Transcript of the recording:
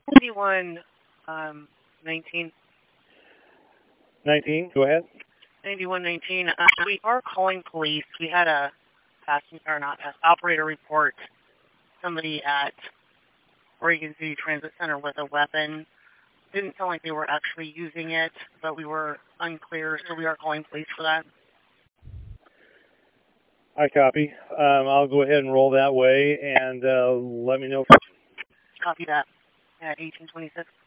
91, 19. 19, go ahead. 9119. We are calling police. We had a operator report somebody at Oregon City Transit Center with a weapon. Didn't sound like they were actually using it, but we were unclear, so we are calling police for that. I copy. I'll go ahead and roll that way, and let me know. Copy that at 1826.